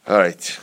All right.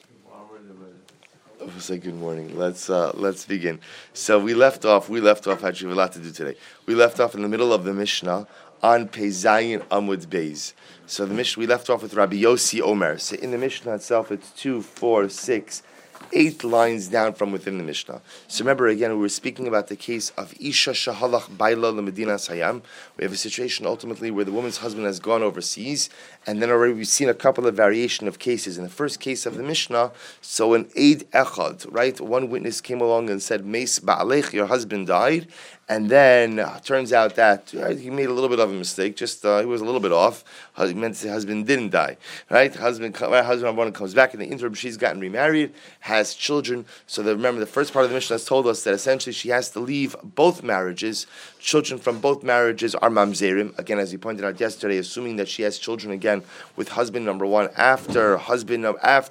I'll say good morning. Let's begin. So we left off. Actually, we have a lot to do today. We left off in the middle of the Mishnah on Peizayin Amud Beis. So the Mishnah we left off with Rabbi Yossi Omer. So in the Mishnah itself, it's 2, 4, 6, 8 lines down from within the Mishnah. So remember again, we were speaking about the case of Isha Shahalach Baila LeMedina Sayam. We have a situation ultimately where the woman's husband has gone overseas, and then already we've seen a couple of variation of cases. In the first case of the Mishnah, so an Eid Echad, right? One witness came along and said, Meis Ba'alech, your husband died. And then turns out that he made a little bit of a mistake. Just he was a little bit off. He meant to say husband didn't die, right? Husband comes back in the interim. She's gotten remarried, has children. So remember, the first part of the Mishnah has told us that essentially she has to leave both marriages. Children from both marriages are mamzerim. Again, as we pointed out yesterday, assuming that she has children again with husband number one after husband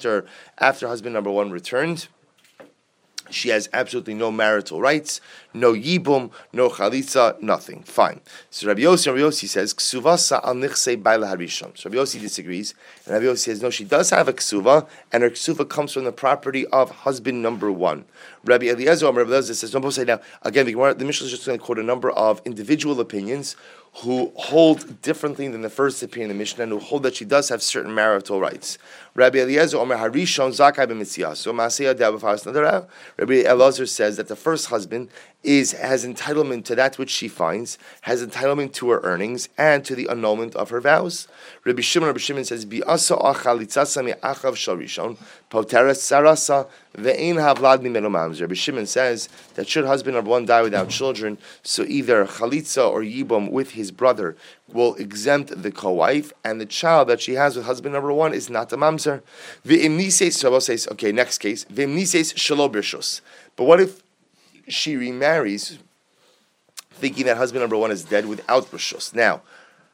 number one returned. She has absolutely no marital rights, no yibum, no chalitza, nothing. Fine. So Rabbi Yossi says, Ksuvasa al nichsei baila harishon. So Rabbi Yossi disagrees, and Rabbi Yossi says, no, she does have a ksuva, and her ksuva comes from the property of husband number one. Rabbi Eliezer says, no, both say now, again, the Mishnah is just going to quote a number of individual opinions who hold differently than the first opinion in the Mishnah, and who hold that she does have certain marital rights. Rabbi Eliezer Omer Harishon Zakai b'Mitzias. So Masiyah De'avavas Nadara. Rabbi Eliezer says that the first husband has entitlement to that which she finds, has entitlement to her earnings, and to the annulment of her vows. Rabbi Shimon says, Bi'asa achalitzasa mi'achav shal rishon, poteres sarasa, ve'ein havlad mimenu mamzer. Rabbi Shimon says that should husband number one die without children, so either chalitza or yibum with his brother will exempt the co-wife, and the child that she has with husband number one is not a mamzer. Ve'im nises, so says, okay, next case, ve'im nises shelo b'rshus. But what if she remarries thinking that husband number one is dead without rishus? Now,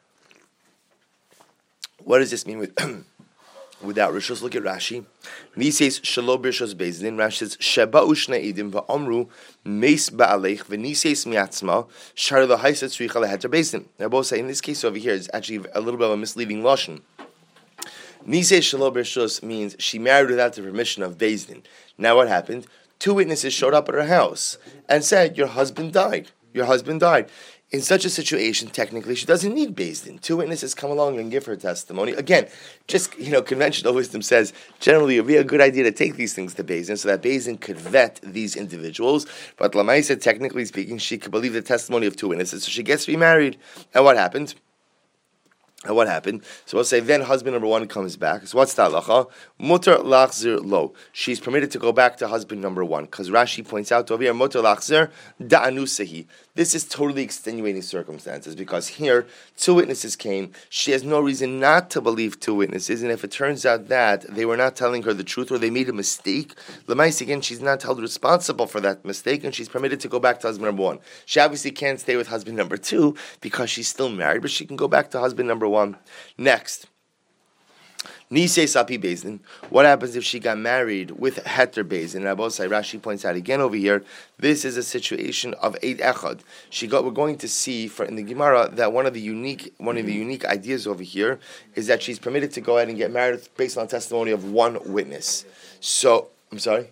what does this mean with without rishus? Look at Rashi. Nises shelo b'rshus bezdin. Rashi says sheba ushna idim va'amru meis ba'alech v'nises miatzma shar l'haisa tzricha leheter bezdin. Now both say in this case over here is actually a little bit of a misleading lashon. Nises shelo b'rshus means she married without the permission of bezdin. Now what happened? 2 witnesses showed up at her house and said, your husband died. Your husband died. In such a situation, technically, she doesn't need Beis Din. 2 witnesses come along and give her testimony. Again, just, conventional wisdom says, generally, it would be a good idea to take these things to Beis Din so that Beis Din could vet these individuals. But Lamaisa, technically speaking, she could believe the testimony of 2 witnesses. So she gets remarried. And what happened? So we'll say then husband number one comes back. So what's the halacha? Mutar lachzir lo. She's permitted to go back to husband number one. Because Rashi points out over here, mutar lachzir da'anusahi. This is totally extenuating circumstances because here 2 witnesses came. She has no reason not to believe 2 witnesses. And if it turns out that they were not telling her the truth or they made a mistake, Lamais again, she's not held responsible for that mistake and she's permitted to go back to husband number one. She obviously can't stay with husband number 2 because she's still married, but she can go back to husband number 1. Next, Nisei Sapi Bezdin. What happens if she got married with Heter Bezdin? Rabosai Rashi points out again over here. This is a situation of Eid Echad. We're going to see in the Gemara that one of the unique ideas over here is that she's permitted to go ahead and get married based on the testimony of 1 witness. So I'm sorry.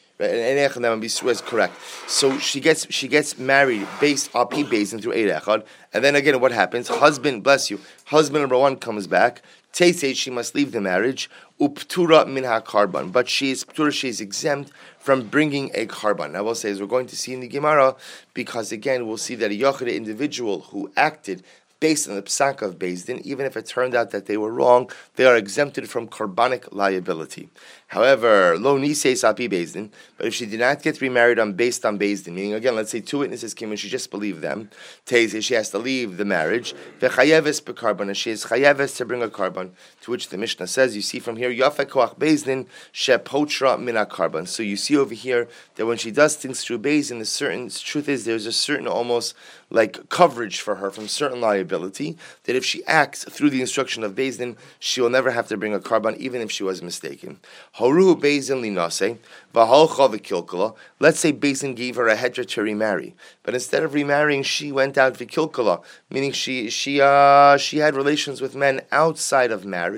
And is correct. So she gets married based on P Bezdin through Eid Echad, and then again what happens? Husband number 1 comes back. Teisei, she must leave the marriage. Uptura minha karban, but she is exempt from bringing a karban. Now we'll say, as we're going to see in the Gemara, because again we'll see that a yochid individual who acted based on the psak of Beis Din, even if it turned out that they were wrong, they are exempted from karbanic liability. However, lo nisei sapi Beis Din, but if she did not get remarried based on Beis Din, meaning again, let's say 2 witnesses came and she just believed them, teise, she has to leave the marriage, vechayeves bekarban, and she is chayeves to bring a karban, to which the Mishnah says, you see from here, yafeh koach Beis Din, shepotra mina karban. So you see over here that when she does things through Beis Din, the truth is there's a certain almost like coverage for her from certain liability, that if she acts through the instruction of Beis Din, she will never have to bring a karban, even if she was mistaken. Horu Beis Din linase, v'halcha v'kilkala. Let's say Beis Din gave her a heter to remarry, but instead of remarrying, she went out v'kilkala, meaning she had relations with men outside of marriage.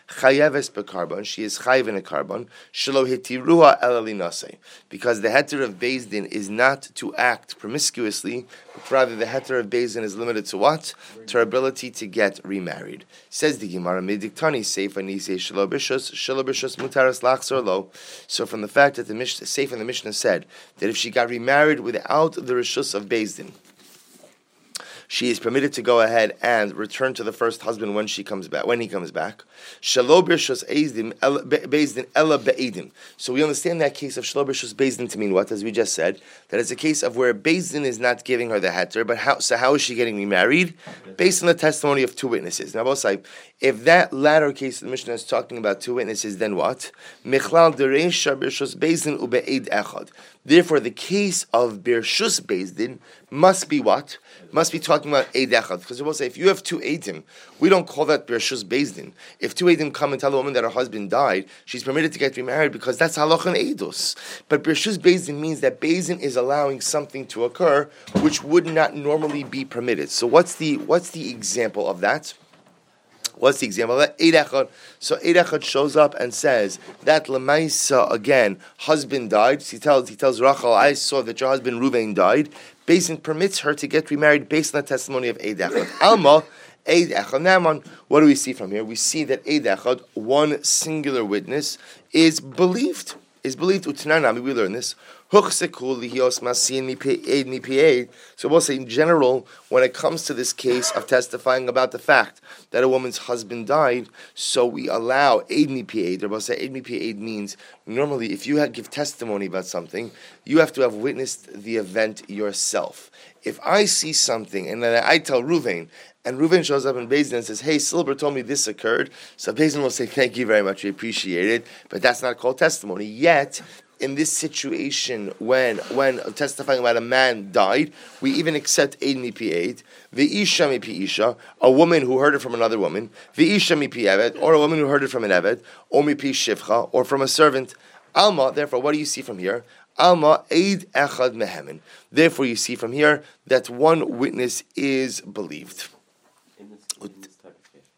chayeves bekarban, she is chayev in a carbon, shelo hitiruha elalinase, because the heter of Beis Din is not to act promiscuously, but rather the heter of Beis Din is limited to what? To her ability to get remarried. Says the Gemara, Midiktani seifa nisei shelo bishus mutaras lachzor lo. So from the fact that the Seifa in the Mishnah said that if she got remarried without the rishus of Beis Din, she is permitted to go ahead and return to the first husband when he comes back. Shelo b'rishus Beis Din ela be'edim. So we understand that case of shelo b'rishus Beis Din to mean what? As we just said, that it's a case of where Beis Din is not giving her the heter, but how is she getting remarried? Based on the testimony of two witnesses. Now, both say, if that latter case of the Mishnah is talking about two witnesses, then what? Michlal dereisha b'rishus Beis Din ube'ed echad. Therefore, the case of b'rishus Beis Din must be what? Must be talking about Eid Echad. Because we'll say, if you have two Eidim, we don't call that B'rishus Beis Din. If two Eidim come and tell a woman that her husband died, she's permitted to get remarried because that's Halach and Eidos. But B'rishus Beis Din means that Beis Din is allowing something to occur which would not normally be permitted. So what's the example of that? What's the example of that? Eid Echad. So Eid Echad shows up and says that Lemaisa, again, husband died. He tells Rachel, I saw that your husband Reuven died. Beis Din permits her to get remarried based on the testimony of Eid Echad. Alma, Eid Echad. Naaman. What do we see from here? We see that Eid Echad, one singular witness, is believed. Utananami, we learn this. So we'll say in general, when it comes to this case of testifying about the fact that a woman's husband died, so we allow Eid Mipi Eid. We'll say Eid Mipi Eid means normally if you give testimony about something, you have to have witnessed the event yourself. If I see something and then I tell Reuven, and Reuven shows up in Beis Din and says, hey, Silber told me this occurred, so Beis Din will say, thank you very much, we appreciate it, but that's not called testimony. Yet, in this situation, when testifying about a man died, we even accept Eid Mipi Eid, V'isha Mipi Isha, a woman who heard it from another woman, V'isha Mipi Eved, or a woman who heard it from an Eved, or Mipi Shivcha, or from a servant. Alma, therefore, what do you see from here? Alma Eid Echad Mehemen. Therefore, you see from here that one witness is believed. In this type of case.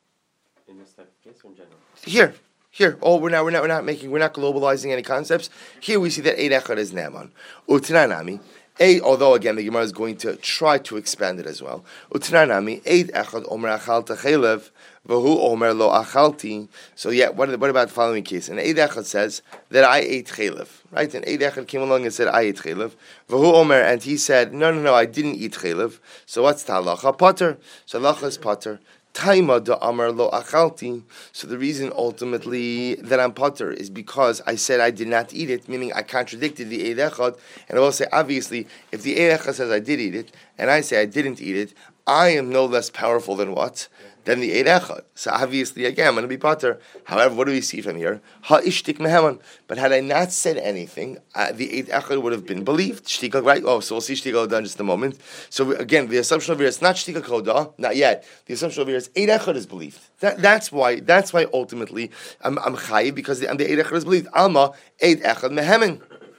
In this type of case or in general? Here. Oh, we're not globalizing any concepts. Here we see that Eid Echad is Naaman. Utnanami. Although again the Gemara is going to try to expand it as well. Utnanami Eid Echad Omer Achalta Chelev V'hu Omer Lo Achalti. So yeah, what about the following case? And Eid Echad says that I ate Chelev, right? And Eid Echad came along and said I ate Chelev. V'hu Omer, and he said no, I didn't eat Chelev. So what's the halacha? Potter. So halacha is potter. Taima da amar lo achalti. So the reason ultimately that I'm potter is because I said I did not eat it, meaning I contradicted the Eid Echad. And I will say, obviously, if the Eid Echad says I did eat it, and I say I didn't eat it, I am no less powerful than what? Than the Eid Echad. So obviously, again, I'm going to be potter. However, what do we see from here? Ha-ishtik meheman. But had I not said anything, the Eid Echad would have been believed. Shtika, right? Oh, so we'll see Shtika Koda in just a moment. So again, the assumption over here is not Shtika Koda, not yet. The assumption over here is Eid Echad is believed. That's why ultimately I'm chayiv, because the Eid Echad is believed. Alma Eid Echad mehemen.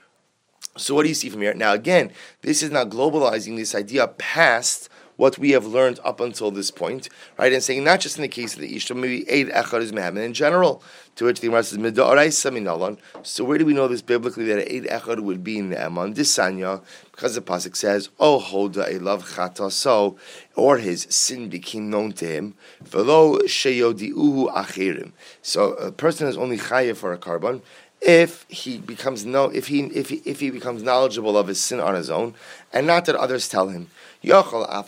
So what do you see from here? Now again, this is not globalizing this idea past what we have learned up until this point, right? And saying not just in the case of the Ishta, maybe Eid Echad is Mehamen in general, to which the Gemara says, Mid'oraisa minalan. So where do we know this biblically that Eid Echad would be in the Eman? Disanya, because the Pasuk says, Oh Hoda Elav Chata, so, or his sin became known to him, Velo Sheyodiuhu Achirim. So a person is only chayav for a carbon if he becomes knowledgeable of his sin on his own, and not that others tell him. So I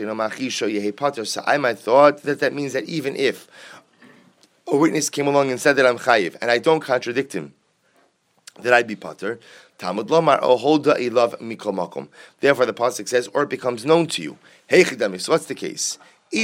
might thought that means that even if a witness came along and said that I'm chayiv, and I don't contradict him, that I'd be pater. Talmud lomar oholda ilav mikol makom. Therefore, the pasuk says, or it becomes known to you. Hey chidami. So what's the case?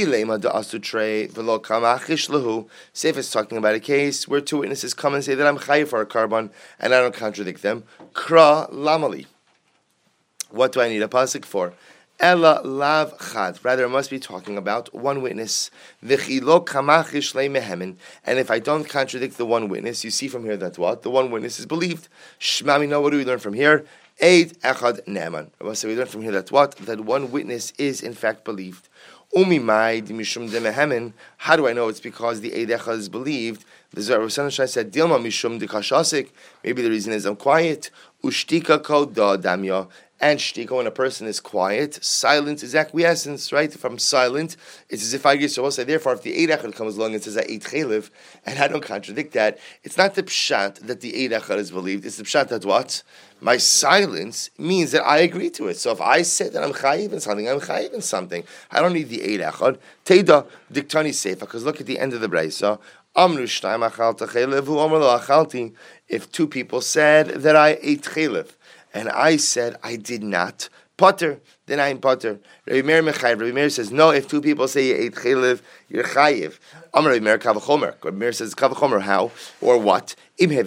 Seif is talking about a case where two witnesses come and say that I'm chayiv for a carbon, and I don't contradict them. Kra lamali. What do I need a pasuk for? Ella lav chad. Rather, it must be talking about one witness. V'chilo kamachish mehemen. And if I don't contradict the one witness, you see from here that what? The one witness is believed. Shmami, now what do we learn from here? Eid echad ne'eman. So we learn from here that what? That one witness is in fact believed. Umimai mishum de mehemen. How do I know it's because the Eid Echad is believed? The Zohar Shai said, Dilma mishum de kashasik. Maybe the reason is I'm quiet. Ushtika ko da damya. And shtika, when a person is quiet, silence is acquiescence, right? If I'm silent, it's as if I get so say. Therefore, if the Eid Echad comes along and says I ate chaylev, and I don't contradict that, it's not the pshat that the Eid Echad is believed. It's the pshat that what? My silence means that I agree to it. So if I say that I'm chayiv in something, I'm chayiv in something. I don't need the Eid Echad. Teida diktani sefer, because look at the end of the brayso. Amru shnayim achalta chaylev, hu amru lo achalti. If two people said that I ate chaylev, and I said I did not, potter, then I'm potter. Rabbi Meir says, no, if two people say you ate chaylev, you're chayiv. Amar Rabbi Meir kavachomer. Rabbi Meir says, kavachomer, how? Or what? Because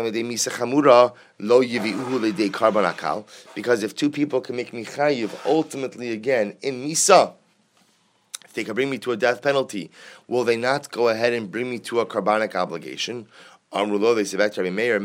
if two people can make me chayiv, ultimately again, in misa, if they can bring me to a death penalty, will they not go ahead and bring me to a carbonic obligation? They say back to Rabbi Meir,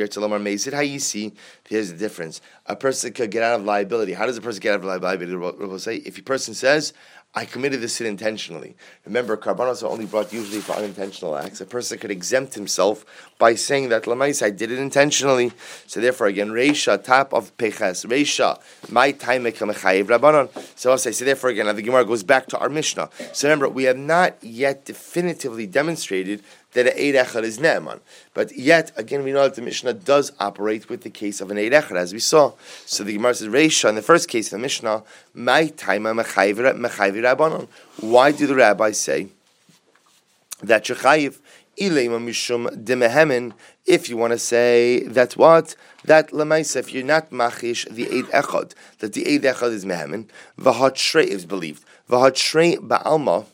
here's the difference. A person could get out of liability. How does a person get out of liability? Rabbi say, if a person says, I committed this sin intentionally. Remember, karbanos are only brought usually for unintentional acts. A person could exempt himself by saying that Lamais, I did it intentionally. So therefore, again, Reisha, top of Peches, Reisha, my time mechamechayev Rabbanon. So I'll say, therefore, again, now the Gemara goes back to our Mishnah. So remember, we have not yet definitively demonstrated that an Eid Echad is Ne'eman. But yet, again, we know that the Mishnah does operate with the case of an Eid Echad, as we saw. So the Gemara says, Reisha, in the first case of the Mishnah, my time mechayev Rabbanon. Why do the rabbis say that Shechayiv Ilema Mishum Demehemen? If you want to say that what? That Lamaisa, if you're not Machish the Eid Echad, that the Eid Echad is Mehemen, V'hatrei is believed. V'hatrei Ba'alma,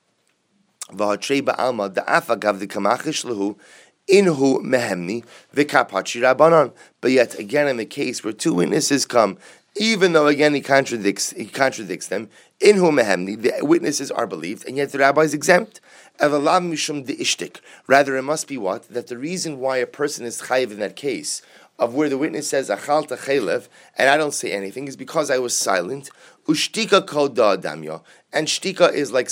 the Afa Gav the Kamachish Lahu, Inhu Mehemni, V'kaphachi Rabbanon. But yet again, in the case where two witnesses come, even though again he contradicts them, Inhu Mehemni, the witnesses are believed, and yet the rabbi is exempt. Rather, it must be what? That the reason why a person is chayiv in that case, of where the witness says achalta chaylev, and I don't say anything, is because I was silent. Ushtika kol da damya, and shtika is like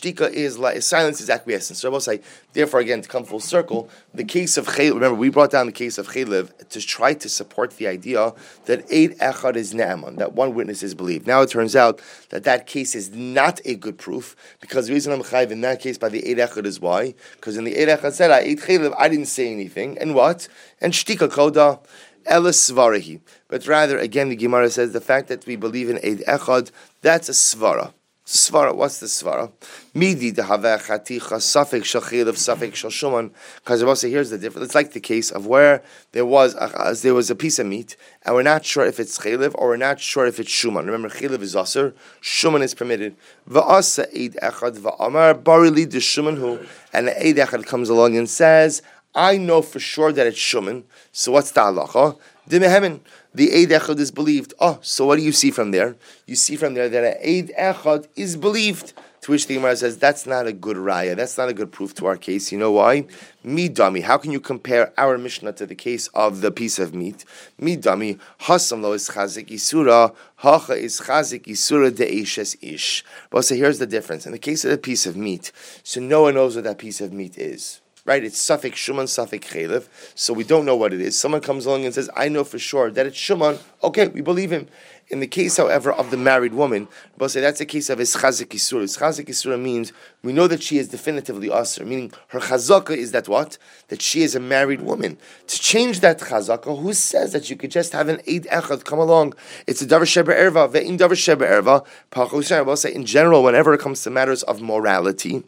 silence is acquiescence. So I will say, therefore, again, to come full circle, the case of chaylev. Remember, we brought down the case of chaylev to try to support the idea that Eid Echad is ne'eman, that one witness is believed. Now it turns out that case is not a good proof, because the reason I'm chayiv in that case by the Eid Echad is why? Because in the Eid Echad said I ate chaylev, I didn't say anything, and what? And shtika kol da. Elis svarahi. But rather, again, the Gemara says the fact that we believe in Eid Echad, that's a svara. Svara, what's the svara? Midi dehaveh chaticha safek shachil of safek shashuman. Because also here's the difference. It's like the case of where there was a piece of meat, and we're not sure if it's chaylev or we're not sure if it's shuman. Remember, chaylev is aser, shuman is permitted. Va'asa Eid Echad va'amar barili de shuman hu, and the Eid Echad comes along and says, I know for sure that it's shuman. So what's the halacha? Dimehemen. The Eid Echad is believed. Oh, so what do you see from there? You see from there that an Eid Echad is believed. To which the Gemara says, that's not a good raya. That's not a good proof to our case. You know why? Midami. How can you compare our Mishnah to the case of the piece of meat? Midami. Hasam lo is chazik isura. Hacha is chazik isura de'eshes ish. But so here's the difference. In the case of the piece of meat, so no one knows what that piece of meat is. Right, it's Safek Shuman, Safek Chaylev, so we don't know what it is. Someone comes along and says, I know for sure that it's Shuman. Okay, we believe him. In the case, however, of the married woman, we'll say that's a case of Ischazik Isura. Ischazik Isura means we know that she is definitively Asr, meaning her Chazaka is that what? That she is a married woman. To change that Chazaka, who says that you could just have an Eid Echad come along? It's a Davar Sheba Erva, Ve'in Davar Sheba Erva, Pachosher. We'll say in general, whenever it comes to matters of morality,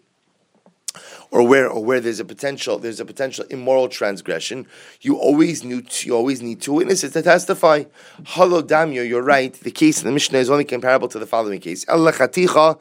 or where there's a potential immoral transgression, you always need two witnesses to testify. Halo damyo, you're right. The case in the Mishnah is only comparable to the following case. Rather,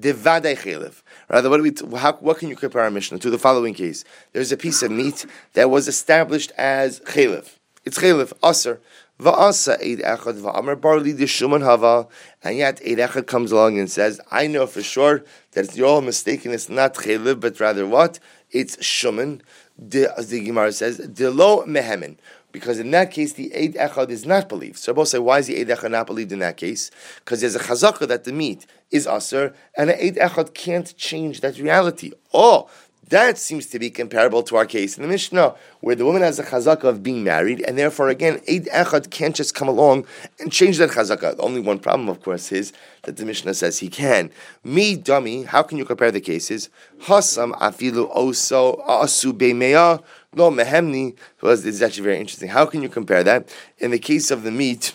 what can you compare our Mishnah to? The following case. There's a piece of meat that was established as chaylev. It's chaylev, aser. Va'asa Eid Echad va'amar barli de shuman hava, and yet Eid Echad comes along and says, I know for sure that you're all mistaken. It's not chaylev, but rather what? It's shuman. As the Gemara says, de lo mehemen. because in that case the Eid Echad is not believed. So both say, why is the Eid Echad not believed in that case? Because there's a chazakah that the meat is aser, and an Eid Echad can't change that reality. Oh, that seems to be comparable to our case in the Mishnah, where the woman has a chazakah of being married, and therefore, again, Eid Echad can't just come along and change that chazakah. The only one problem, of course, is that the Mishnah says he can. Me, dummy, how can you compare the cases? Hasam afilu oso asu beimea lo mehemni. Well, this is actually very interesting. How can you compare that? In the case of the meat,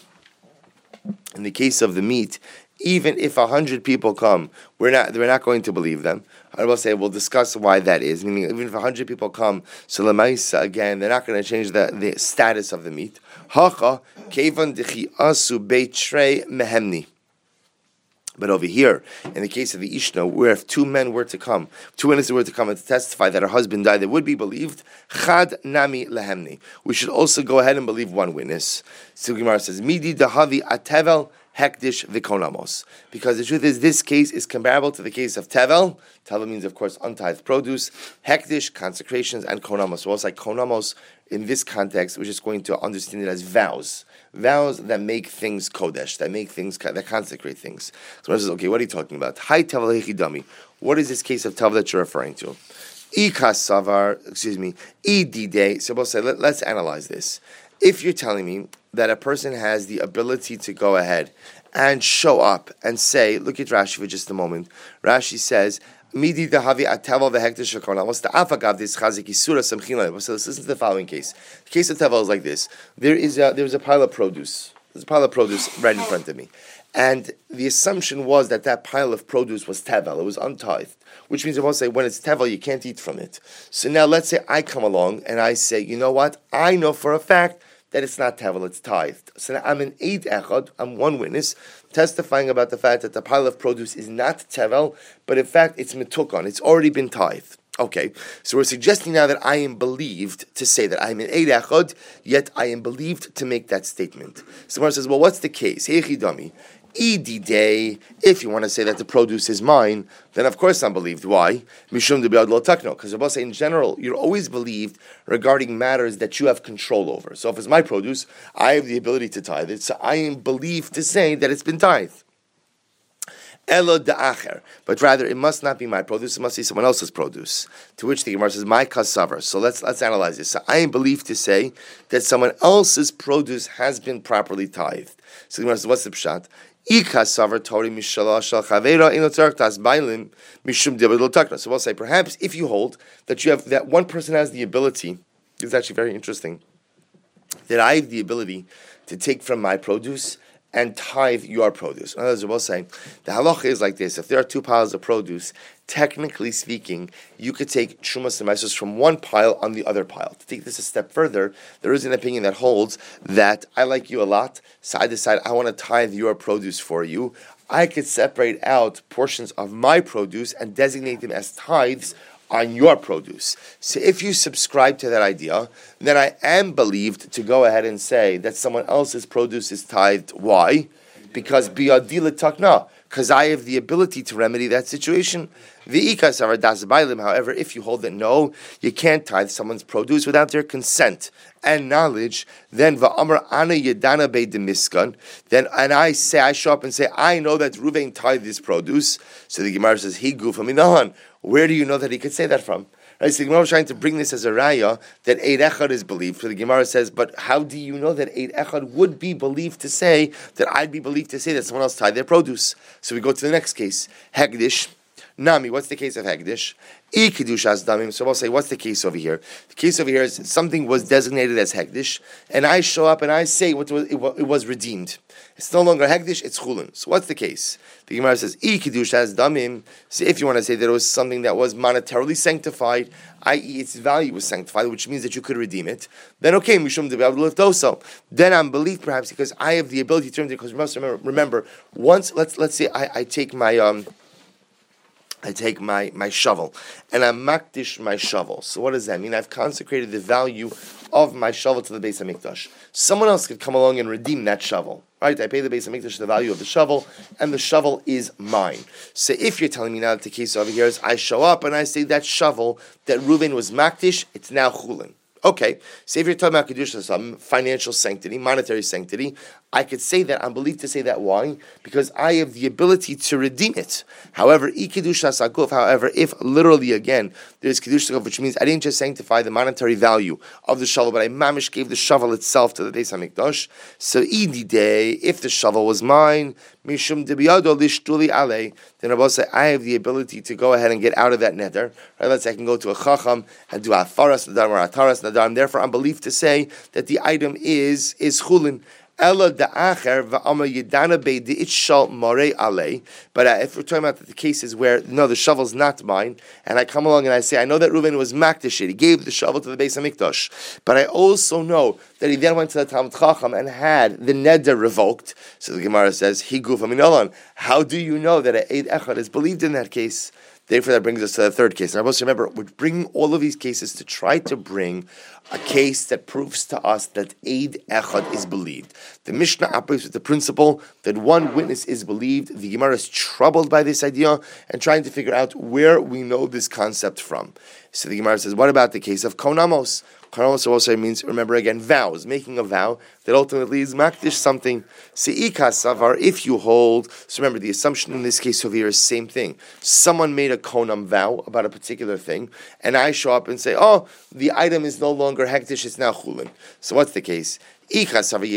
even if 100 people come, we're not going to believe them. I will say we'll discuss why that is. Meaning, even if 100 people come, so lemaisa again, they're not going to change the status of the meat. Hacha kevan dechi asu beitrei mehemni. But over here, in the case of the Ishna, where if two witnesses were to come and to testify that her husband died, they would be believed. Chad nami lehemni. We should also go ahead and believe one witness. So Gemara says, Midi dahavi atevel hekdish v'konamos. Because the truth is, this case is comparable to the case of tevel. Tevel means, of course, untithed produce. Hekdish, consecrations, and konamos. So also like konamos, in this context, we're just going to understand it as vows. Vows that make things kodesh, that consecrate things. So I says, okay, what are you talking about? Hi tevel hechidami. What is this case of tevel that you're referring to? Idide. So we'll say, let's analyze this. If you're telling me that a person has the ability to go ahead and show up and say, look at Rashi for just a moment. Rashi says, Midi dahavi atevel v'hektish v'kona. What's the afagav this chazik isura samchina? So let's listen to the following case. The case of tevel is like this. There's a pile of produce. There's a pile of produce right in front of me. And the assumption was that pile of produce was tevel. It was untithed. Which means I won't say, when it's tevel, you can't eat from it. So now let's say I come along and I say, you know what? I know for a fact that it's not tevel, it's tithed. So now I'm an Eid Echad, I'm one witness, testifying about the fact that the pile of produce is not tevel, but in fact it's metukon, it's already been tithed. Okay, so we're suggesting now that I am believed to say that I'm an Eid Echad, yet I am believed to make that statement. Someone says, well, what's the case? Heichidami. Idide, if you want to say that the produce is mine, then of course I'm believed. Why? Mishum debiad lo takno. Because Rabbi say in general, you're always believed regarding matters that you have control over. So if it's my produce, I have the ability to tithe it, so I am believed to say that it's been tithed. Elo da'acher, but rather it must not be my produce; it must be someone else's produce. To which the Gemara says, "My kasavar." So let's analyze this. So I am believed to say that someone else's produce has been properly tithed. So the Gemara says, "What's the pshat?" So we'll say, perhaps if you hold that one person has the ability, it's actually very interesting, that I have the ability to take from my produce and tithe your produce. In other words, we'll say, the halacha is like this: if there are two piles of produce, technically speaking, you could take Trumas and Maisos from one pile on the other pile. To take this a step further, there is an opinion that holds that I like you a lot, so I decide I want to tithe your produce for you. I could separate out portions of my produce and designate them as tithes on your produce. So if you subscribe to that idea, then I am believed to go ahead and say that someone else's produce is tithed. Why? Because biyadila takna, because I have the ability to remedy that situation. However, if you hold that no, you can't tithe someone's produce without their consent and knowledge, then va'amar ana yedana be demiskan. Then and I show up and say, I know that Reuven tithed this produce. So the Gemara says, he gufa minahan. Where do you know that he could say that from? Right, so the Gemara is trying to bring this as a raya that Eid Echad is believed. So the Gemara says, but how do you know that Eid Echad would be believed to say that I'd be believed to say that someone else tied their produce? So we go to the next case. Hegdish. Nami, what's the case of Hegdish? Kidushas damim. So I'll say, what's the case over here? The case over here is something was designated as Hegdish, and I show up and I say it was redeemed. It's no longer Hegdish, it's Chulin. So what's the case? The Gemara says, Kidushas damim. So if you want to say that it was something that was monetarily sanctified, i.e. its value was sanctified, which means that you could redeem it, then okay, Mishum Debi Abdul Liftoso. Then I'm believed perhaps because I have the ability to redeem it, because we must remember, once, let's say I take my shovel and I makdish my shovel. So what does that mean? I've consecrated the value of my shovel to the Beis HaMikdash. Someone else could come along and redeem that shovel. Right? I pay the Beis HaMikdash the value of the shovel, and the shovel is mine. So if you're telling me now that the case over here is I show up and I say that shovel that Reuven was makdish, it's now chulin. Okay, say if you're talking about Kedusha, some financial sanctity, monetary sanctity, I could say that, I'm believed to say that. Why? Because I have the ability to redeem it. However, if literally, again, there's Kedusha Saguf, which means I didn't just sanctify the monetary value of the shovel, but I mamish gave the shovel itself to the Beis HaMikdash. So, if the shovel was mine, Mishum debiyado lishtuli alei, then Rabbi say I have the ability to go ahead and get out of that neder. Right? Let's say I can go to a chacham and do afaras nadarim or ataras nadarim. Therefore, I'm believed to say that the item is chulin. Ella da'acher va'amar yedana beidi itshal marei alei. But if we're talking about the cases where no, the shovel's not mine, and I come along and I say I know that Reuven was makdish it. He gave the shovel to the Beis HaMikdash, but I also know that he then went to the Talmud Chacham and had the neder revoked. So the Gemara says, "He guf aminolon." How do you know that an eid echad is believed in that case? Therefore, that brings us to the third case. And I must remember, we're bringing all of these cases to try to bring a case that proves to us that eid echad is believed. The Mishnah operates with the principle that one witness is believed. The Gemara is troubled by this idea and trying to figure out where we know this concept from. So the Gemara says, what about the case of konamos? Konamos also means, remember again, vows, making a vow that ultimately is makdish something. Se'ika savar, if you hold. So remember, the assumption in this case over here is same thing. Someone made a konam vow about a particular thing, and I show up and say, oh, the item is no longer hektish, it's now chulin. So what's the case? If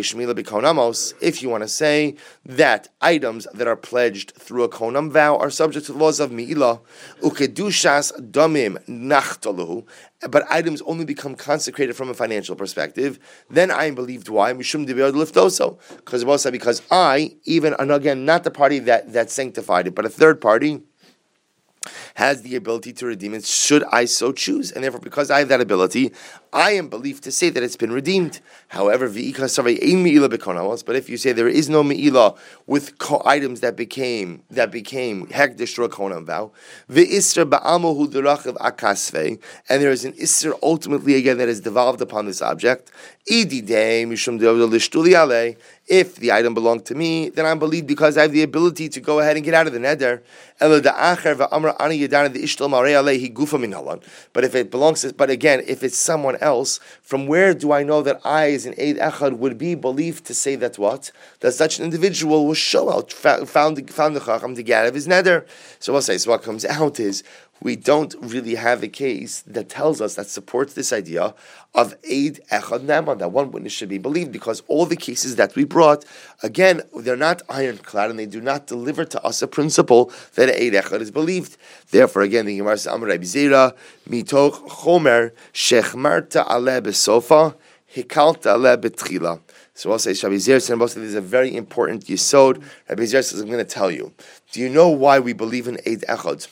you want to say that items that are pledged through a konam vow are subject to the laws of mi'ilah, ukedushas damim nachtaluhu, but items only become consecrated from a financial perspective, then I am believed. Why? Mishum dibiyad liftoso, because I, even, and again, not the party that sanctified it, but a third party, has the ability to redeem it, should I so choose. And therefore, because I have that ability, I am believed to say that it's been redeemed. However, but if you say there is no me'ilah with items that became hekdesh through a konam vow, and there is an isser ultimately again that is devolved upon this object, if the item belonged to me, then I'm believed because I have the ability to go ahead and get out of the neder. But if it belongs to, but again, if it's someone else, from where do I know that I, as an Eid Echad, would be believed to say that what? That such an individual will show out, found the Chacham to get out of his neder. So we'll say, so what comes out is, we don't really have a case that tells us, that supports this idea of Eid Echad Naman, that one witness should be believed, because all the cases that we brought, again, they're not ironclad, and they do not deliver to us a principle that Eid Echad is believed. Therefore, again, the Gemara says, Amar Rabbi Zera, mitoch chomer, shechmarta aleh besofa, hikalta aleh betchila. So I'll say, Rabbi Zera said, this is a very important yesod. Rabbi Zera says, I'm going to tell you. Do you know why we believe in Eid Echad?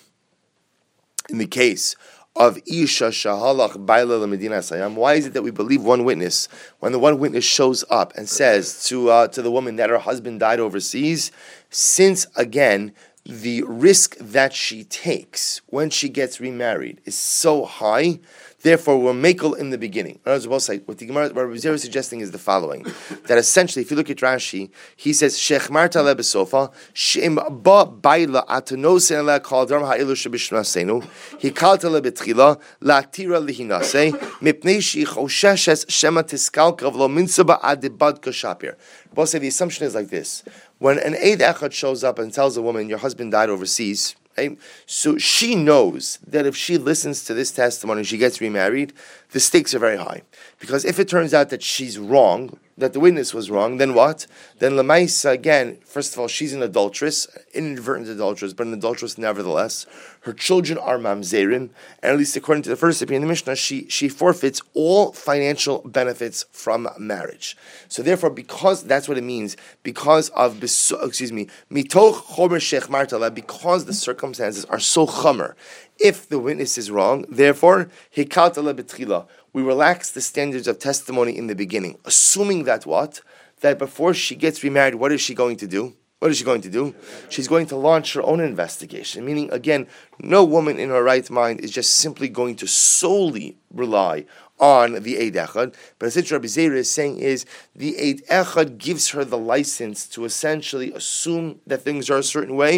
In the case of Isha Shahalach Baila Medina Sayam, why is it that we believe one witness when the one witness shows up and says to the woman that her husband died overseas, since again the risk that she takes when she gets remarried is so high, therefore we're makel in the beginning. What the Gemara, what Rabbi Zera is suggesting is the following: that essentially, if you look at Rashi, he says Shechmarta le besofa shem ba baila atanos ela kal dram ha'ilu shebishmasenu hikalta le betchila latira lihinase mipnei shi chosheshes shema tiskal kavlo minsaba adibad kashapir. Both say the assumption is like this: when an Eid Echad shows up and tells a woman your husband died overseas, right? So she knows that if she listens to this testimony and she gets remarried, the stakes are very high. Because if it turns out that she's wrong, that the witness was wrong, then what? Then Lamaisa, again, first of all, she's an adulteress, inadvertent adulteress, but an adulteress nevertheless. Her children are mamzerim, and at least according to the first opinion of the Mishnah, she forfeits all financial benefits from marriage. So therefore, because that's what it means, because of, mitoch chomer shech martala, because the circumstances are so chomer, if the witness is wrong, therefore, hikalta le betchila, we relax the standards of testimony in the beginning, assuming that what? That before she gets remarried, what is she going to do? What is she going to do? She's going to launch her own investigation, meaning, again, no woman in her right mind is just simply going to solely rely on the Eid Echad. But essentially Rabbi Zera is saying is, the Eid Echad gives her the license to essentially assume that things are a certain way,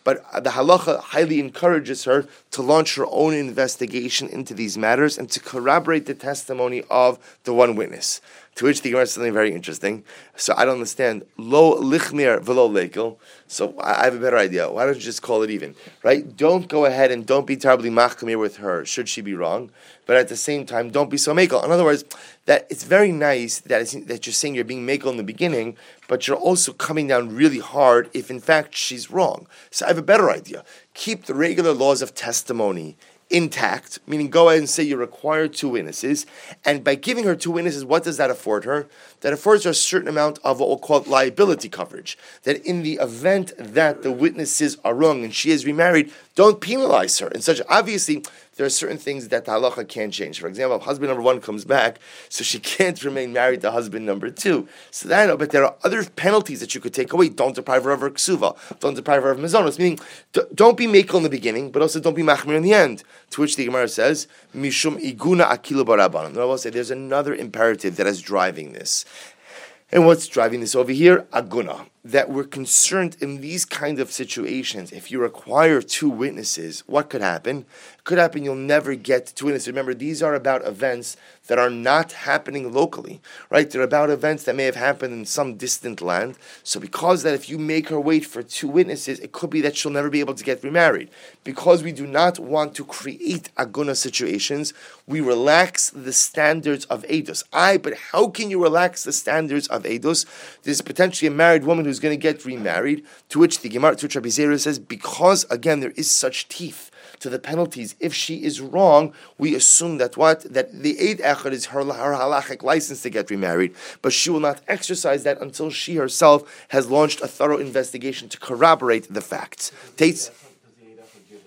but the halacha highly encourages her to launch her own investigation into these matters and to corroborate the testimony of the one witness. To which the Gemara says something very interesting. So I don't understand. Lo lichmir velo lekel. So I have a better idea. Why don't you just call it even? Right? Don't go ahead and don't be terribly machmir with her, should she be wrong. But at the same time, don't be so makel. In other words, that it's very nice that you're saying you're being makel in the beginning, but you're also coming down really hard if in fact she's wrong. So I have a better idea. Keep the regular laws of testimony intact, meaning go ahead and say you require 2 witnesses, and by giving her 2 witnesses, what does that afford her? That affords her a certain amount of what we'll call liability coverage. That in the event that the witnesses are wrong and she is remarried, don't penalize her. And such, obviously, there are certain things that the halacha can't change. For example, if husband number 1 comes back, so she can't remain married to husband number 2. So that, but there are other penalties that you could take away. Don't deprive her of her ksuva. Don't deprive her of mizonos. Meaning, don't be makel in the beginning, but also don't be machmir in the end. To which the Gemara says, mishum iguna akilu barabanan. I will say there's another imperative that is driving this. And what's driving this over here? Aguna. That we're concerned in these kind of situations, if you require 2 witnesses, what could happen? It could happen you'll never get 2 witnesses. Remember, these are about events that are not happening locally, right? They're about events that may have happened in some distant land. So because that if you make her wait for 2 witnesses, it could be that she'll never be able to get remarried. Because we do not want to create aguna situations, we relax the standards of Eidos. But how can you relax the standards of Eidos? There's potentially a married woman who's going to get remarried, to which the Gemara, to which Rabbi Zera says, because again there is such teeth to the penalties. If she is wrong, we assume that that the Eid Echad is her halachic license to get remarried, but she will not exercise that until she herself has launched a thorough investigation to corroborate the facts. Does the Eid Echad give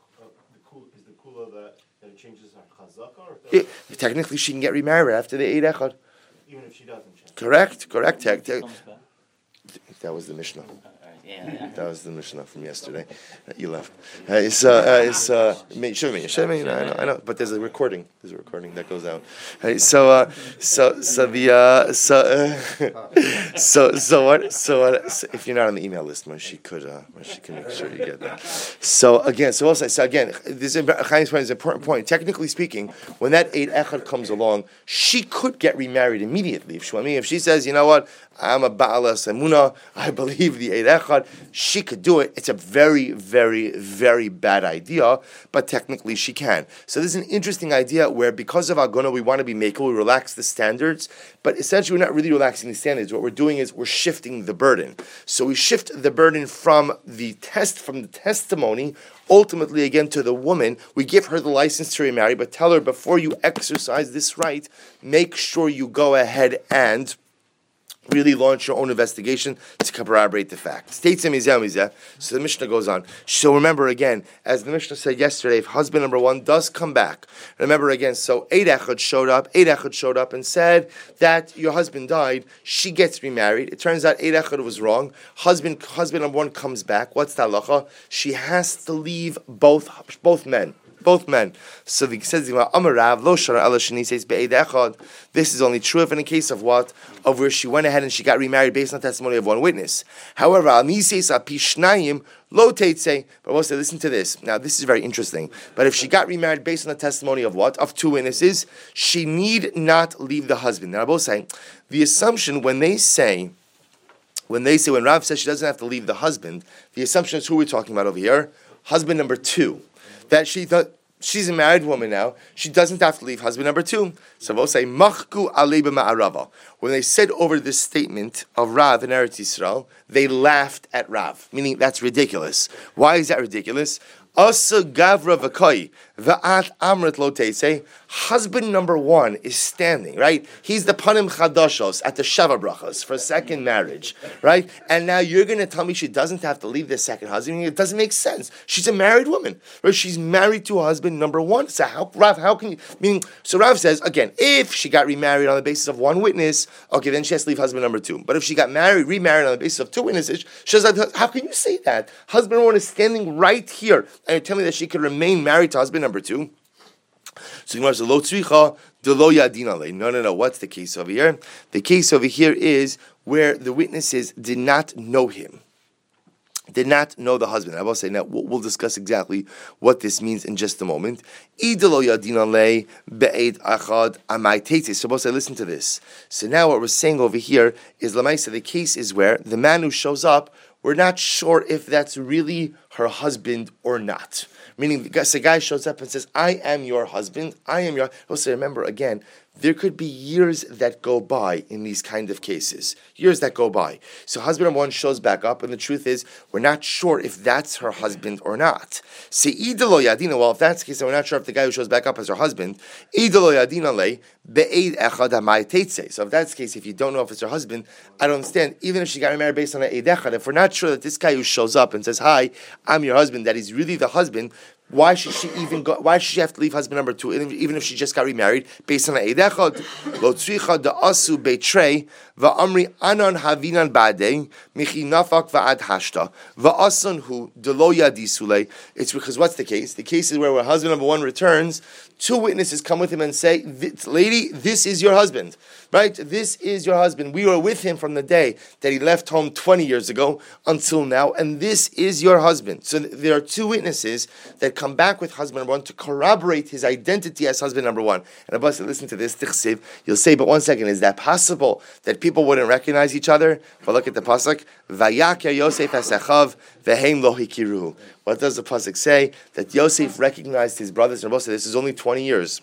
her is the kula that it changes her chazaka? Technically, she can get remarried after the Eid Echad. Even if she doesn't change. Correct. That was the Mishnah. Yeah. That was the Mishnah from yesterday. You left. I know, but there's a recording. There's a recording that goes out. So if you're not on the email list, she can make sure you get that. So again, this is an important point. Technically speaking, when that Eid Echad comes along, she could get remarried immediately. If she says, you know what, I'm a Ba'alas Emunah, I believe the Eid Echad, she could do it. It's a very, very, very bad idea, but technically she can. So this is an interesting idea where because of Agona we want to be makel, we relax the standards, but essentially we're not really relaxing the standards. What we're doing is we're shifting the burden. So we shift the burden from the testimony, ultimately again to the woman. We give her the license to remarry, but tell her before you exercise this right, make sure you go ahead and really launch your own investigation to corroborate the facts. So the Mishnah goes on. So remember again, as the Mishnah said yesterday, if husband number 1 does come back, remember again, so Eid Echad showed up and said that your husband died, she gets remarried. It turns out Eid Echad was wrong. Husband number 1 comes back. What's the halacha? She has to leave both men. So he says, this is only true if in a case of what? Of where she went ahead and she got remarried based on testimony of 1 witness. However, but we'll say, listen to this. Now, this is very interesting. But if she got remarried based on the testimony of what? Of 2 witnesses, she need not leave the husband. Now, I will say, the assumption when Rav says she doesn't have to leave the husband, the assumption is who we're talking about over here? Husband number 2. That she thought she's a married woman now, she doesn't have to leave husband number 2. So we'll say, Machku alei b'ma'arava. When they said over this statement of Rav in Eretz Yisrael, they laughed at Rav, meaning that's ridiculous. Why is that ridiculous? Asa gavra v'koi v'at amrit lo teisei. Husband number 1 is standing, right? He's the panim chadashos at the Sheva brachos for a second marriage, right? And now you're going to tell me she doesn't have to leave the second husband? It doesn't make sense. She's a married woman, right? She's married to husband number 1. So how can you? Meaning, so Rav says again, if she got remarried on the basis of 1 witness, okay, then she has to leave husband number 2. But if she got remarried on the basis of 2 witnesses, she says, how can you say that? Husband number 1 is standing right here, and you're telling me that she could remain married to husband number 2? So Gemara says, "Lo tzricha de lo yadin alei." No. What's the case over here? The case over here is where the witnesses did not know him. did not know the husband. I will say now, we'll discuss exactly what this means in just a moment. So we'll say, listen to this. So now what we're saying over here is, Lamaisa, the case is where the man who shows up, we're not sure if that's really her husband or not. Meaning, the guy shows up and says, I am your husband, I am your... We'll say, remember, again, there could be years that go by in these kind of cases. Years that go by. So husband number one shows back up, and the truth is, we're not sure if that's her husband or not. Well, if that's the case, and we're not sure if the guy who shows back up is her husband, so if that's the case, if you don't know if it's her husband, I don't understand. Even if she got married based on an eid echad, if we're not sure that this guy who shows up and says, hi, I'm your husband, that he's really the husband, why should she even go? Why should she have to leave husband number two, even if she just got remarried based on an eid echad? Lo tzricha da'asu beitrei va'amri anan havinan ba'adei michi nafak va'ad hashta va'asan hu delo yadisule. It's because what's the case? The case is where husband number one returns, two witnesses come with him and say, lady, this is your husband, right? This is your husband. We were with him from the day that he left home 20 years ago until now, and this is your husband. So there are two witnesses that come back with husband number one to corroborate his identity as husband number one. And Abbas, listen to this, tichsiv. You'll say, but 1 second, is that possible that people wouldn't recognize each other? But look at the pasuk. Vayakya Yosef hasachav vehem lo hikiruhu. What does the pasuk say? That Yosef recognized his brothers. And Abbas, this is only 20 years.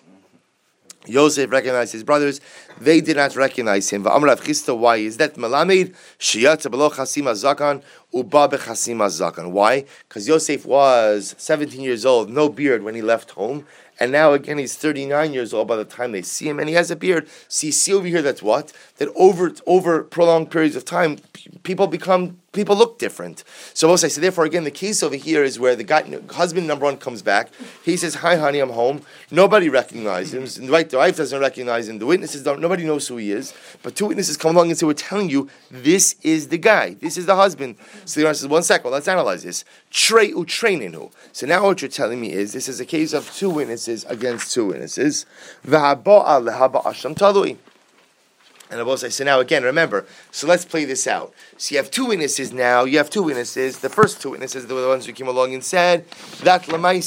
Yosef recognized his brothers. They did not recognize him. Why is that? Malamed shiyat below chasima zakan uba bechasima zakan. Why? Because Yosef was 17 years old, no beard when he left home, and now again he's 39 years old by the time they see him, and he has a beard. So you see over here that's what? That over prolonged periods of time, people look different. So we'll say, so therefore again, the case over here is where the guy, husband number one comes back. He says, hi honey, I'm home. Nobody recognizes him. The wife doesn't recognize him. The witnesses don't. Nobody knows who he is. But two witnesses come along and say, we're telling you, this is the guy. This is the husband. So the Gemara says, 1 second, well, let's analyze this. Trei utreininu. So now what you're telling me is, this is a case of two witnesses against two witnesses. V'haba'a lehaba asham talui. And I will say, so now again, remember, so let's play this out. So you have two witnesses now, the first two witnesses were the ones who came along and said, that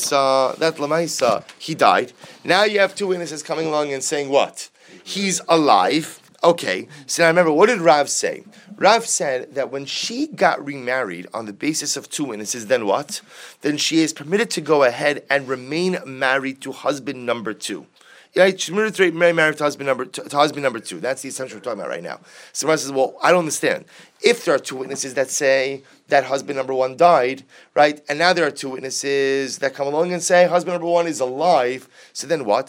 Lamaisa, he died. Now you have two witnesses coming along and saying what? He's alive. Okay, so now remember, what did Rav say? Rav said that when she got remarried on the basis of two witnesses, then what? Then she is permitted to go ahead and remain married to husband number two. Right? She's married to husband number two. That's the assumption we're talking about right now. So Rav says, well, I don't understand. If there are two witnesses that say that husband number one died, right, and now there are two witnesses that come along and say husband number one is alive, so then what?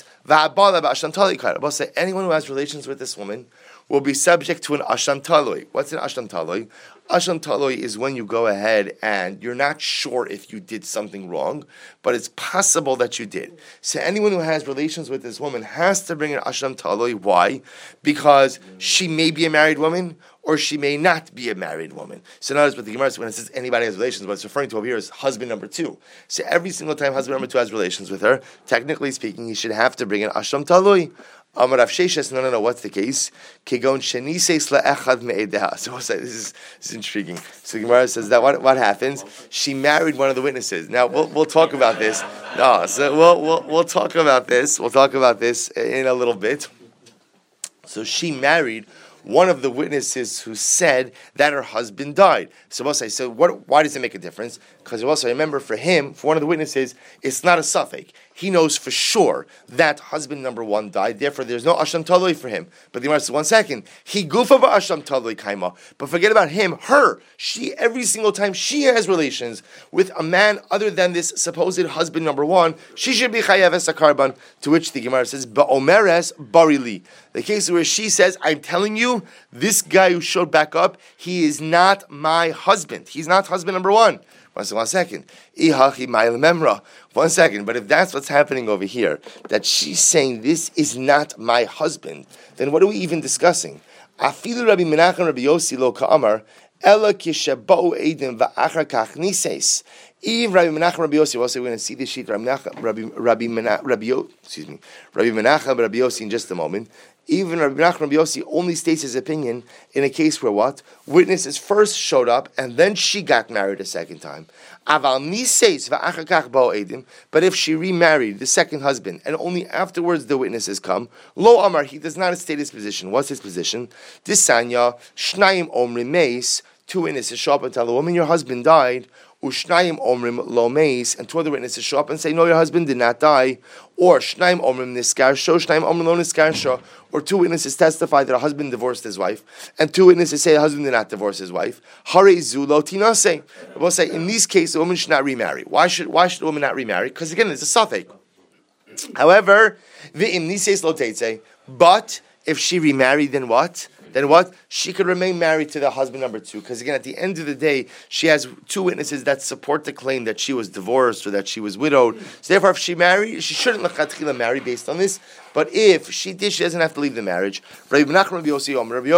We'll say anyone who has relations with this woman will be subject to an asham taloi. What's an asham taloi? Asham taloi is when you go ahead and you're not sure if you did something wrong, but it's possible that you did. So anyone who has relations with this woman has to bring an asham taloi. Why? Because she may be a married woman, or she may not be a married woman. So notice what the Gemara says when it says anybody has relations, what it's referring to over here is husband number two. So every single time husband number two has relations with her, technically speaking, he should have to bring an asham taloi. Amar Rav Sheshes, no, what's the case? Kegon shenises la'echad me'edeha. So we'll say, this is intriguing. So the Gemara says that what happens? She married one of the witnesses. Now we'll talk about this. No, so we'll talk about this. We'll talk about this in a little bit. So she married one of the witnesses who said that her husband died. So we'll say, why does it make a difference? Because also remember, for one of the witnesses, it's not a suffix. He knows for sure that husband number one died. Therefore, there's no asham taloi for him. But the Gemara says, 1 second, he gufa asham taloi kaima. But forget about him. She every single time she has relations with a man other than this supposed husband number one, she should be chayaves akarban. To which the Gemara says, ba'omeres barili. The case where she says, I'm telling you, this guy who showed back up, he is not my husband. He's not husband number one. 1 second. 1 second. But if that's what's happening over here, that she's saying this is not my husband, then what are we even discussing? Afilu Rabbi Menachem Rabbi Yossi lo ka'amar ela kishabau edim va'achar kach nises. If Rabbi Menachem Rabbi Yossi, we're going to see this sheet Rabbi Menachem Rabbi Yossi in just a moment. Even Rabbi Menachem Rabbi Yossi only states his opinion in a case where what? Witnesses first showed up and then she got married a second time. But if she remarried the second husband and only afterwards the witnesses come, Lo Amar, he does not state his position. What's his position? Disanya, Shnayim Omrim Meis, two witnesses show up and tell the woman, your husband died. Ushnayim omrim lo meis, and two other witnesses show up and say, no, your husband did not die. Or Shnayim omrim niskarsho, Shnayim omrim lo niskarsho. Or two witnesses testify that a husband divorced his wife, and two witnesses say the husband did not divorce his wife. Hare zu lo tinase. We'll say in these cases, the woman should not remarry. Why should the woman not remarry? Because again, it's a suffix. However, v'im nises lo teitze. But if she remarried, then what? Then what? She could remain married to the husband number two. Because again, at the end of the day, she has two witnesses that support the claim that she was divorced or that she was widowed. So therefore, if she married, she shouldn't lechatchila marry based on this. But if she did, she doesn't have to leave the marriage. Rabbi Menachem Rabbi Yossi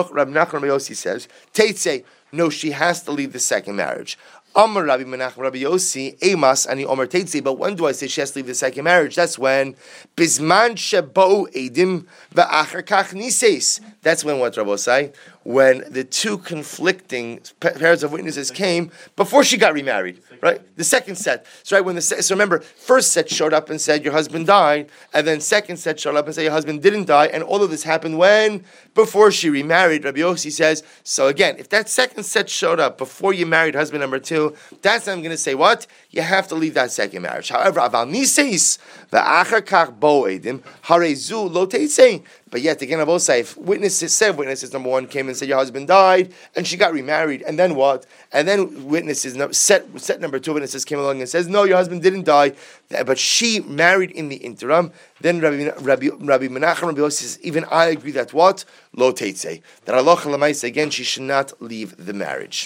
says, Teitze, no, she has to leave the second marriage. Amar Rabbi Menachem Rabbi Yossi, Emas ani Omer Teitze. But when do I say she has to leave the second marriage? That's when Bisman sheba'u edim va'achar kach nises. That's when what Rabbi say? When the two conflicting pairs of witnesses came before she got remarried, right? The second set. So right so remember, first set showed up and said your husband died, and then second set showed up and said your husband didn't die, and all of this happened when? Before she remarried. Rabbi Yossi says, so again, if that second set showed up before you married husband number two, that's when I'm going to say what? You have to leave that second marriage. However, aval niseis va'achar kach bo edim harezu lo teitze. But yet again, I will say, if witnesses number one came and said your husband died, and she got remarried, and then what? And then witnesses set number two witnesses came along and says no, your husband didn't die, but she married in the interim. Then Rabbi Menachem Rabbi Yossi says, even I agree that what? Lo teitze. That halacha l'maisa, again, she should not leave the marriage.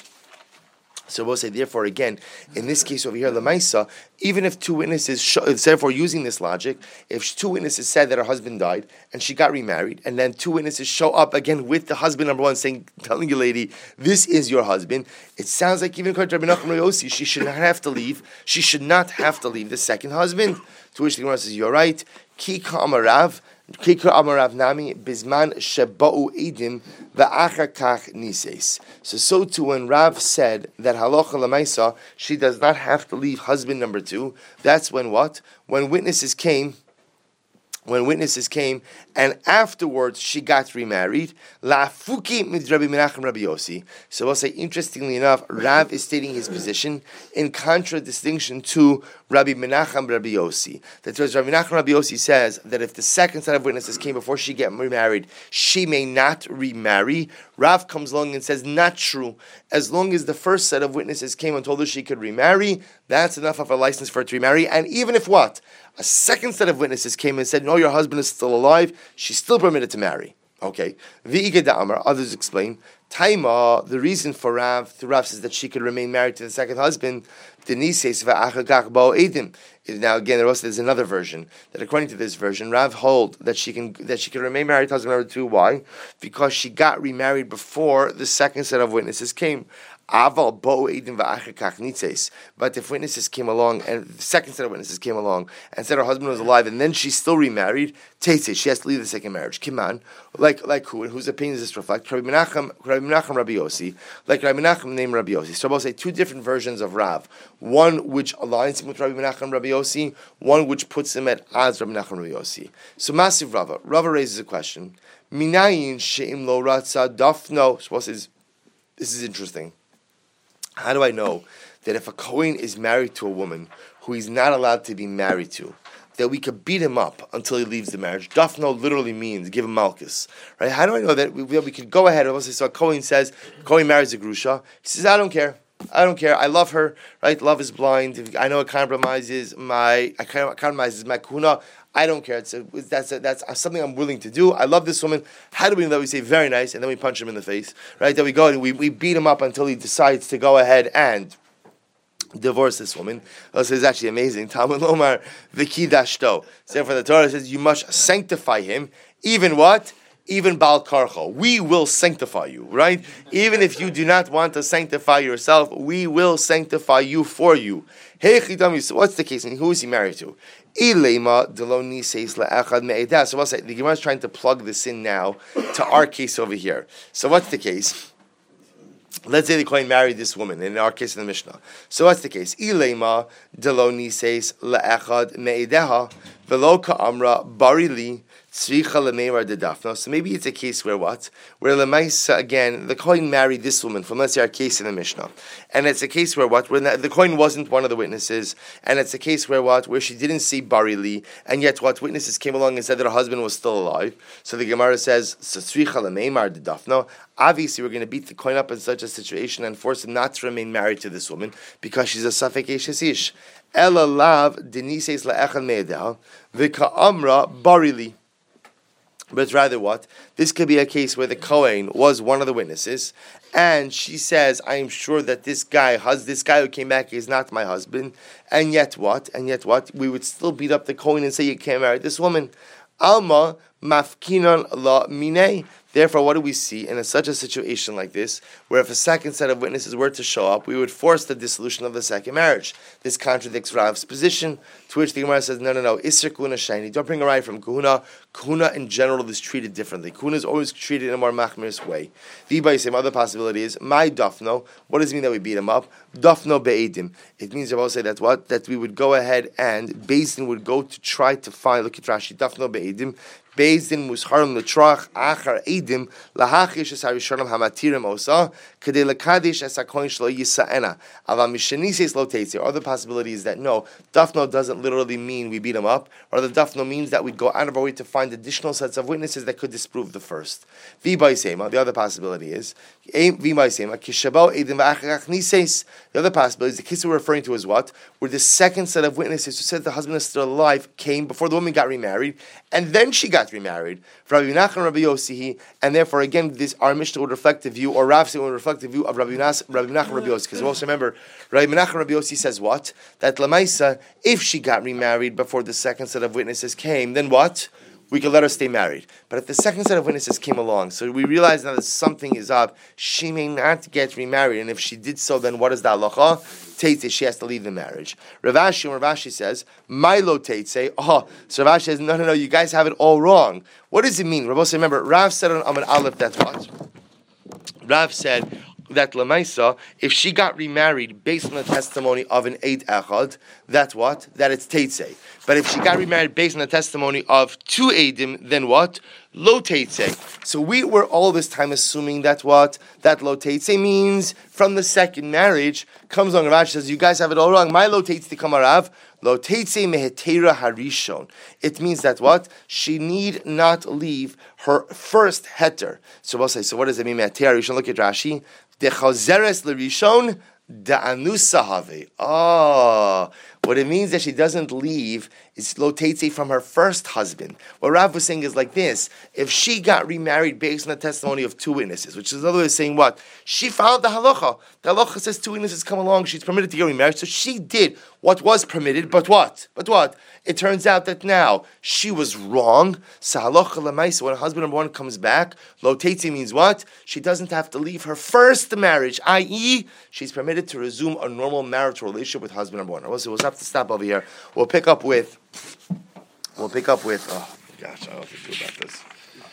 So we'll say, therefore, again, in this case over here, Lamaisa, even if two witnesses, therefore using this logic, if two witnesses said that her husband died and she got remarried, and then two witnesses show up again with the husband number one telling you, lady, this is your husband, it sounds like even according to Rabbi Menachem Rabbi Yossi, she should not have to leave the second husband. To which the Gemara says, you're right, Kika Amarav Nami Bisman Sheba'u Edim Va'achar Kach Nises. So too when Rav said that halacha l'maisa she does not have to leave husband number two, that's when what? When witnesses came and afterwards she got remarried. La'afuki mid Rabbi Menachem Rabbi Yossi. So we'll say, interestingly enough, Rav is stating his position in contradistinction to Rabbi Menachem Rabbi Yossi. That Rabbi Menachem Rabbi Yossi says that if the second set of witnesses came before she get remarried, she may not remarry. Rav comes along and says, not true. As long as the first set of witnesses came and told her she could remarry, that's enough of a license for her to remarry. And even if what? A second set of witnesses came and said, no, your husband is still alive, she's still permitted to marry. Okay. Others explain, Taima, the reason for Rav says that she could remain married to the second husband, now again, there's another version that according to this version, Rav hold that she can remain married to husband number two. Why? Because she got remarried before the second set of witnesses came. But if witnesses came along and the second set of witnesses came along and said her husband was alive and then she still remarried, she has to leave the second marriage. Kiman, like who? And whose opinion does this reflect? Rabbi Menachem Rabbi Yossi, like Rabbi Menachem named Rabbi Yossi. So I'll say two different versions of Rav. One which aligns him with Rabbi Menachem Rabbi Yossi, one which puts him at odds Rabbi Menachem Rabbi Yossi. So Masiv Rava raises a question. Minayin she'im lo ratza dafno. So this is interesting. How do I know that if a Kohen is married to a woman who he's not allowed to be married to, that we could beat him up until he leaves the marriage? Dafno literally means give him malchus, right? How do I know that we could go ahead? So a Kohen marries a grusha. He says, I don't care. I love her, right? Love is blind. I know it compromises my kuna. I don't care. That's something I'm willing to do. I love this woman. How do we know that? We say very nice, and then we punch him in the face, right? Then we go and we beat him up until he decides to go ahead and divorce this woman. This is actually amazing. Talmud Lomar v'kidashto. Therefore, the Torah says you must sanctify him. Even what? Even Baal Karcho. We will sanctify you, right? Even if you do not want to sanctify yourself, we will sanctify you for you. Hey, what's the case? And who is he married to? Ilema delo niseis le'echad me'edah. So we'll say the Gemara is trying to plug this in now to our case over here. So what's the case? Let's say the Kohen married this woman, in our case in the Mishnah. So what's the case? Ilema delo niseis le'echad me'edeha velo ka'amra barili tzricha le'meimar de dafna. So maybe it's a case where what? Where Lemaisa, again, the Kohen married this woman from, let's say, our case in the Mishnah. And it's a case where what? Where the Kohen wasn't one of the witnesses. And it's a case where what? Where she didn't see barili. And yet what? Witnesses came along and said that her husband was still alive. So the Gemara says, tzricha le'meimar de dafna. Obviously, we're going to beat the Kohen up in such a situation and force him not to remain married to this woman because she's a safek eshes ish. Ela lav denises le'echad me'edah v'ka'amra barili. But rather what? This could be a case where the Kohen was one of the witnesses, and she says, I am sure that this guy who came back is not my husband, and yet what? We would still beat up the Kohen and say you can't marry this woman. Alma mafkinan la minei. Therefore, what do we see in such a situation like this, where if a second set of witnesses were to show up, we would force the dissolution of the second marriage? This contradicts Rav's position, to which the Gemara says, no, Isser Kuhuna Shaini. Don't bring a right from Kuhuna. Kuhuna in general is treated differently. Kuhuna is always treated in a more machmiris way. The same other possibility is, my Dafno. What does it mean that we beat him up? Dafno be'edim. It means, I will say that what? That we would go ahead and Beis Din would go to try to find, look at Rashi, Dafno be'edim. Beis Din musharim l'trach achar edim lahachish es harishonim hamatirim osa kedei lekadish es hakohen shlo yisaena aval mishenises lo teitze. Other possibility is that no, Dafno doesn't literally mean we beat him up, or the Dafno means that we'd go out of our way to find additional sets of witnesses that could disprove the first. The other possibility is the other possibility is the case we're referring to is what? Where the second set of witnesses who said the husband is still alive came before the woman got remarried, and then she got remarried. Rabbi Menachem and Rabbi Yossi, and therefore again our Mishnah would reflect the view, or Rav would reflect the view of Rabbi Menachem and Rabbi Yossi. Because also remember, Rabbi Menachem and Rabbi Yossi says what? That Lamaisa, if she got remarried before the second set of witnesses came, then what? We could let her stay married. But if the second set of witnesses came along, so we realize now that something is up, she may not get remarried. And if she did so, then what is the halacha? Teitze, she has to leave the marriage. Rav Ashi says, Milo Teitze. So Rav Ashi says, no, you guys have it all wrong. What does it mean? Rav Ashi, remember, Rav said on Amud Aleph, that's what? Rav said that Lamaisa, if she got remarried based on the testimony of an Eid Echad, that's what? That it's Teitze. But if she got remarried based on the testimony of two Eidim, then what? Lo Teitze. So we were all this time assuming that what? That Lo Teitze means from the second marriage. Comes along, Rav says, you guys have it all wrong. My Lo Teitze Kamarav. Lo Teitze mehetera harishon. It means that what? She need not leave her first heter. So we'll say, so what does it mean, mehetera harishon? Look at Rashi. Dechazeres l'rishon da'anusahave. What it means that she doesn't leave is lo teitze from her first husband. What Rav was saying is like this: if she got remarried based on the testimony of two witnesses, which is another way of saying what? She followed the halacha. The halacha says two witnesses come along, she's permitted to get remarried, so she did what was permitted, but what? It turns out that now she was wrong. So halacha l'maisa, when husband number one comes back, lo teitze means what? She doesn't have to leave her first marriage, i.e., she's permitted to resume a normal marital relationship with husband number one. We'll have to stop over here. We'll pick up with. Oh gosh, I don't know what to do about this.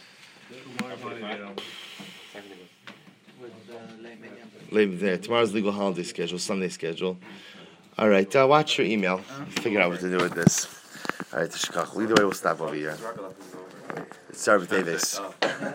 Tomorrow's legal holiday schedule, Sunday schedule. All right, watch your email. Figure out what to do with this. All right, either way, we'll stop over here. It's Sarah Davis.